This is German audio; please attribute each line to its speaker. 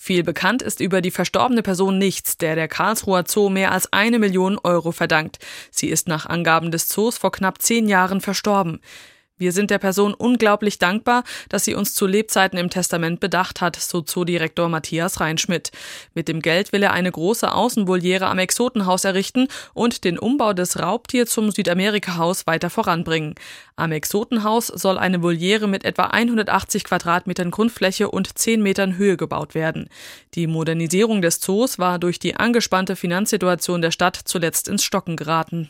Speaker 1: Viel bekannt ist über die verstorbene Person nichts, der Karlsruher Zoo mehr als 1 Million Euro verdankt. Sie ist nach Angaben des Zoos vor knapp 10 Jahren verstorben. Wir sind der Person unglaublich dankbar, dass sie uns zu Lebzeiten im Testament bedacht hat, so Zoodirektor Matthias Reinschmidt. Mit dem Geld will er eine große Außenvoliere am Exotenhaus errichten und den Umbau des Raubtier zum Südamerika-Haus weiter voranbringen. Am Exotenhaus soll eine Voliere mit etwa 180 Quadratmetern Grundfläche und 10 Metern Höhe gebaut werden. Die Modernisierung des Zoos war durch die angespannte Finanzsituation der Stadt zuletzt ins Stocken geraten.